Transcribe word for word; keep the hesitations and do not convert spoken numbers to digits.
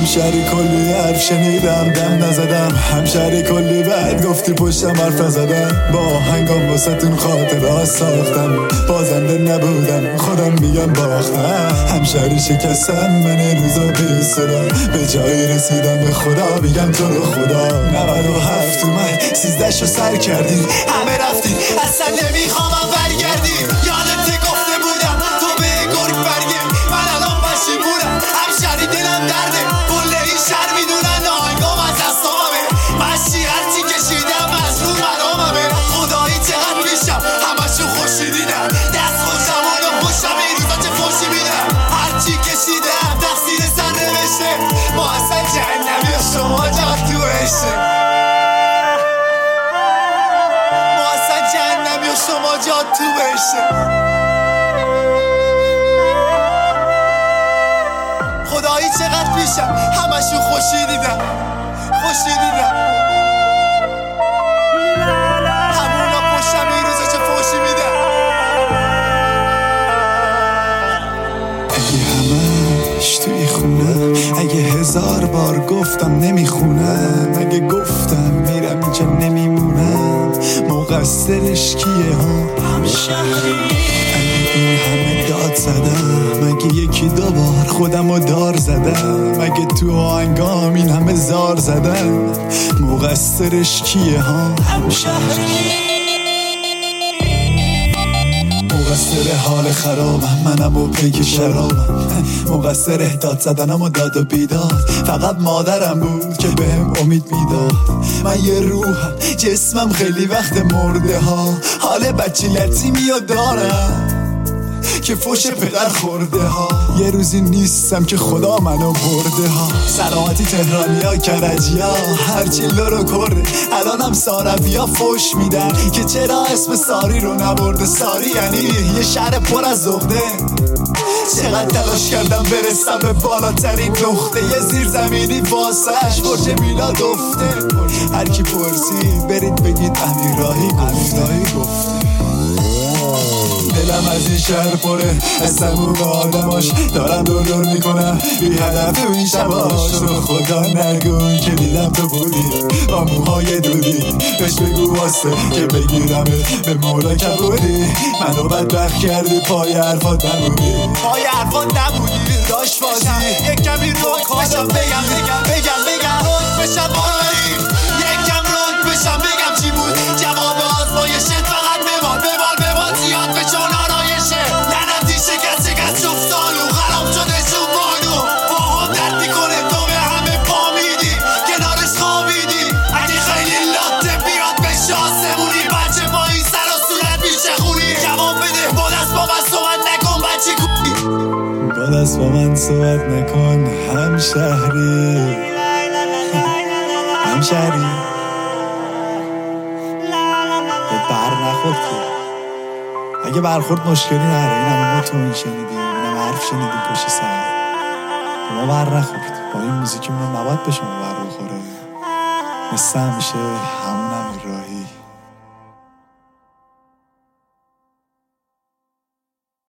همشهری کلی حرف شنیدم دم نزدم، همشهری کلی بد گفتی پشتم حرف زدم، با آهنگام واسه‌تون خاطرات ساختم، بازنده نبودم خودم میگم باختم. همشهری شکستم من روزا بیستدم، به جایی رسیدم به خدا بگم تو رو خدا. نود و هفت اومد سیزده شو سر کردی، همه رفتی اصلا نمیخوامم برگردی. یادت گفته بودم تو به گرگ برگم، من الان پشیمونم. همشهری دلم درده کل این شهر میدونن آهنگام از دستاممه، مشی هرچی کشیدم مظلوم مراممه. خدایی چقدر میشم همشون خوشی دیدم، دست خوشم آنو خوشم این روزا چه فوشی میدم. هرچی کشیدم تقصیر سر نوشته، ما اصلا جهنمی و شما جا تو عشته، ما اصلا جهنمی و شما جا تو عشته. خدایی چقدر پیشم همشون خوشی دیدم، خوشی دیدم. همونا پشتم این روزا چه فوشی میدم. اگه همش توی خونم، اگه هزار بار گفتم نمیخونم، اگه گفتم میرم اینجا نمیمونم، مقصرش کیه ها؟ همشهری. این همه داد زدم، مگه یکی دو بار خودمو دار زدم، مگه تو آهنگام این همه زار زدم، مقصرش کیه ها؟ همشهری. مقصر حال خرابم منم و پیک شرابم، مقصر داد زدنم و داد و بیداد فقط مادرم بود که بهم امید میداد. من یه روحم جسمم خیلی وقت مرده ها، حال بچه یتیمی و دارم که فوش پدر خورده ها. یه روزی نیستم که خدا منو برده ها، سلامتی تهرانی ها کرجی ها هرچی لورو کرده، الان هم ساروی ها فوش میدن که چرا اسم ساری رو نبرده. ساری یعنی یه شهر پر از عقده، چقدر تلاش کردم برسم به بالاترین نقطه، یه زیرزمینی واسش برج میلاد افته. هر کی پرسید برید بگید امیرراهی گفته. دلم از این شهر پره از تموم آدماش، دارم دور دور میکنم بی هدف تو این شباش. رو خدا نگون که دیدم تو بودی با موهای دودی، بهش بگو واسه که بگیرم به مولا کبودی. منو بدبخت کردی پای حرفات نبودی، پای حرفات نبودی. داشت بازی یک کمی روک بشم بگم بگم بگم بگم روک بشم باری، یک کم روک بشم بگم چی بود جواب آزمایشت. فقط ببال ببال ببال زیاد به چون آرایشه، لعنتی شکست شکست شفتالو خراب شده شون بانو. باهم درد میکنه تو به همه پا میدی کنارش خوابیدی، اگه خیلی لاته بیاد به شاسمونی بچه با این سر و صورت میشه خونی. جواب بده با دست با من صحبت نکن بچه کنی، با دست با من صحبت نکن همشهری. همشهری به بر نخورد که اگه برخورد مشکلی نره، این همه ما تو این شنیدیم، این همه حرف شنیدیم پشت سر ما بر نخورد. با این موزیکمون نباید به شما بر بخوره، مثل همیشه همون امیرراهی.